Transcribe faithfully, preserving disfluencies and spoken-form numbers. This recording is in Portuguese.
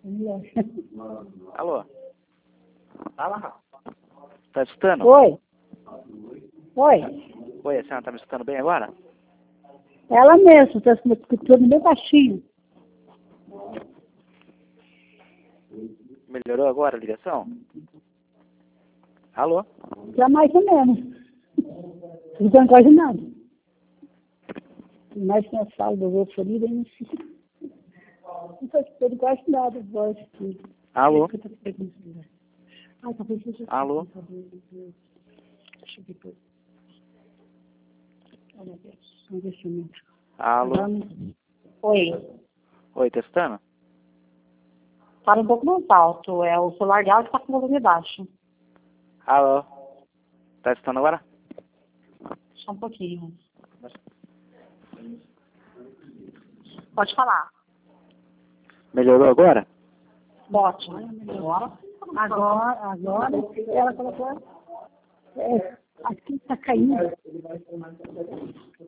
Alô? Fala. Tá escutando? Oi. Oi. Oi, a senhora tá me escutando bem agora? Ela mesmo, está escutando bem baixinho. Melhorou agora a ligação? Alô? Já mais ou menos. Não estou quase nada. Mais na sala do outro ali, daí não sei. Não estou escutando quase nada, voz tudo. Alô? Ah, talvez seja. Alô? Deixa eu ver. Olha, vamos ver se eu Alô? Oi. Oi, tá escutando? Fala um pouco mais alto. É o celular dela que está com volume baixo. Alô? Tá escutando agora? Só um pouquinho. Pode falar. Melhorou agora? Ótimo. Agora, agora, agora ela colocou. É, aqui está caindo.